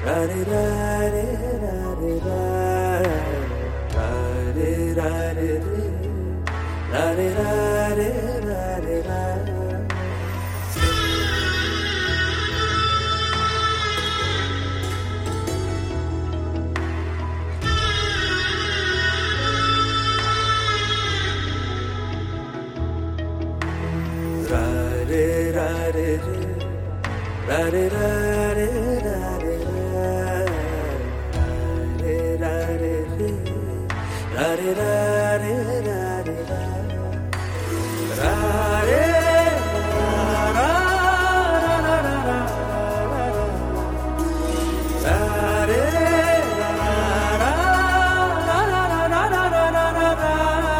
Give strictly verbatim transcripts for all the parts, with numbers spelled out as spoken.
ra re ra re ra re ra ra re ra re re ra re ra re ra re ra ra re ra re re ra re ra re ra re ra re ra re re ra re ra re ra re ra ra re ra ra ra ra ra re ra ra ra ra ra ra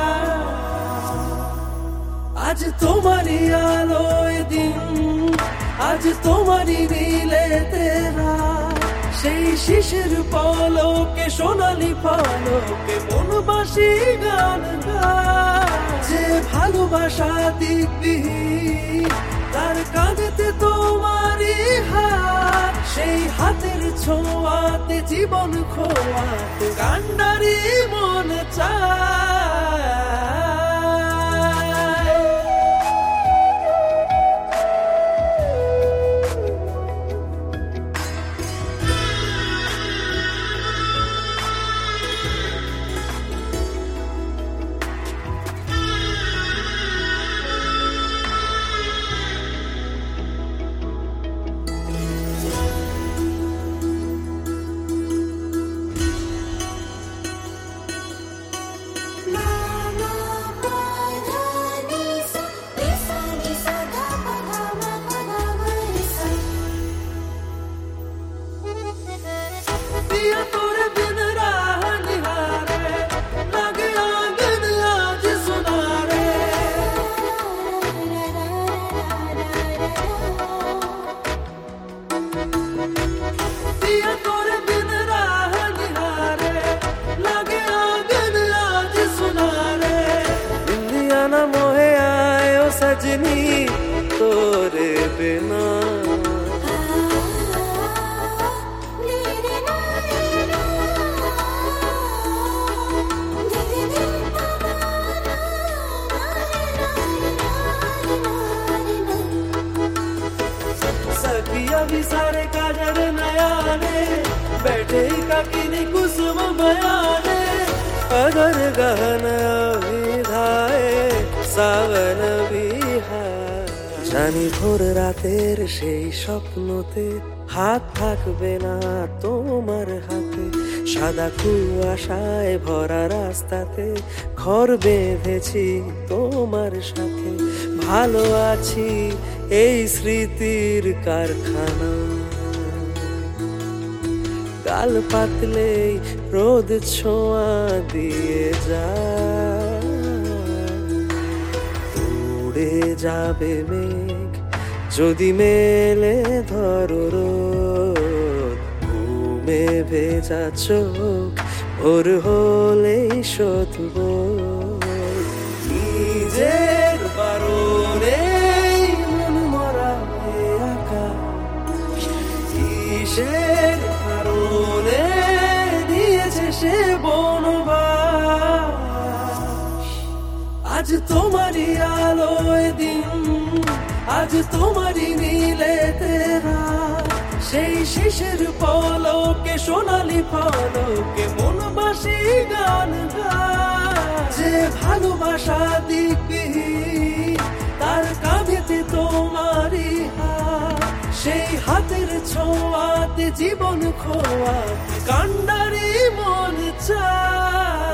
আজ তোমারই আলোয় দিন আজ তোমারই নীলেতে রাত সেই শিশির পলকে সোনালি পলকে মন বাসি গান গায় যে ভালোবাসা দিকবিহীন তার কাঁধেতে তোমারই হাত সেই হাতের ছোঁয়াতে জীবন খোয়াতে কান্ডারি মন চায় सजनी तोरे बिना सखिया भी सारे काजर नयाने बैठे का किने कुसुम बयाने अगर गहना विधाए सावन बिहार জানি ভোর রাতের সেই স্বপ্নতে হাত থাকবে না তোমার হাতে সাদা কুয়াশায় ভরা রাস্তাতে ঘর বেঁধেছি তোমার সাথে ভালো আছি এই স্মৃতির কারখানা গাল পাতলেই রোদ ছোঁয়া দিয়ে যায় উড়ে যাবে মেঘ যদি মেলে ধরো রোদ ঘুমে ভেজা চোখ ভোর হলেই শোধব নিজের বারণে মন মরা হয়ে আঁকা কিসের কারণে দিয়েছে সে বনবাস আজ তোমারই আলোয় দিন আজ তোমারই নীলেতে রাত সেই শিশির পলকে সোনালি পলকে মন বাসি গান গায় যে ভালোবাসা দিকবিহীন তার কাঁধেতে তোমারই হাত সেই হাতের ছোঁয়াতে জীবন খোয়া কান্ডারি মন চায়